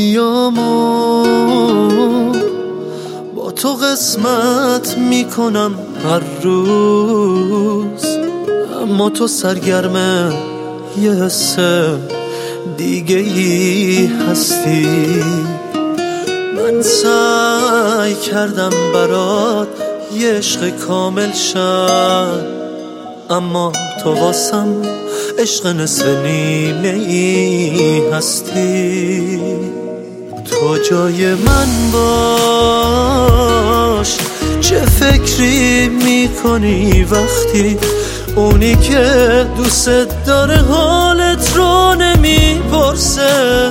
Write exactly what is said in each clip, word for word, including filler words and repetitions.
رویامو با تو قسمت میکنم هر روز، اما تو سرگرم یه حس دیگه ای هستی. من سعی کردم برات یه عشق کامل شم، اما تو واسم عشق نصف نیمه ای هستی. تو جای من باش، چه فکری میکنی وقتی اونی که دوست داره حالت رو نمیپرسه؟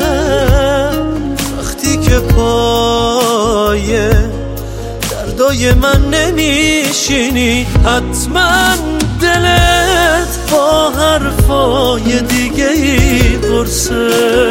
وقتی که پای دردای من نمیشینی، حتما دلت با حرفای دیگه ای قرصه.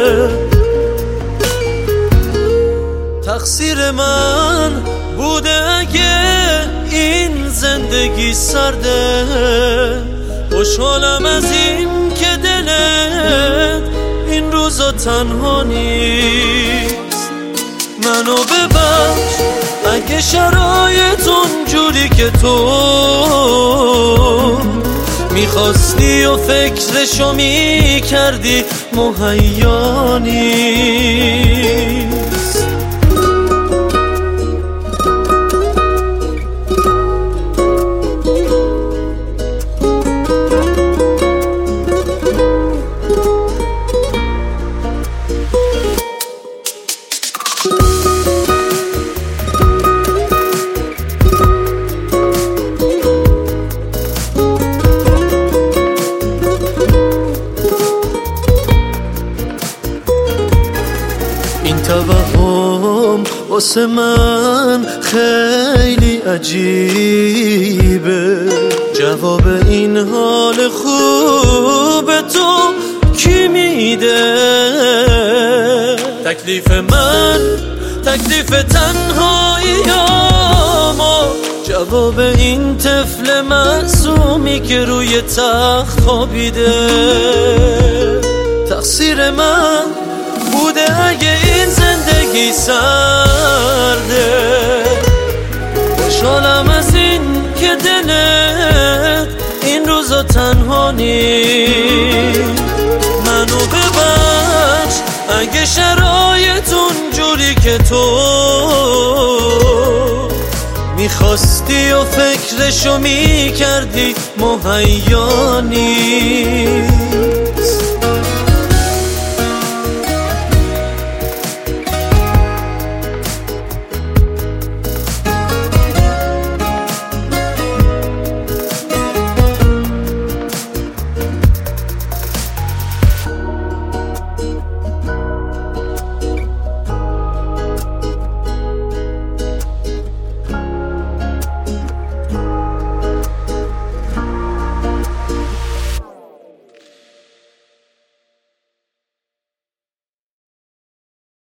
تقصیر من بوده اگه این زندگی سرده، خوشحالم از این که دلت این روزا تنها نیست. منو ببخش اگه شرایط اونجوری که تو میخواستی و فکرشو میکردی مهیا نیست. این توهم واسه من خیلی عجیبه، جواب این حال خوب تو کی میده؟ تکلیف من تکلیف تنهاییامو، جواب این طفل معصومی که روی تخت خوابیده. تقصیر من بوده اگه این زندگی سرده، خوشحالم از این که دلت این روزا تنها نیست. منو ببخش اگه شرایط اونجوری که تو میخواستی و فکرشو میکردی مهیا نیست.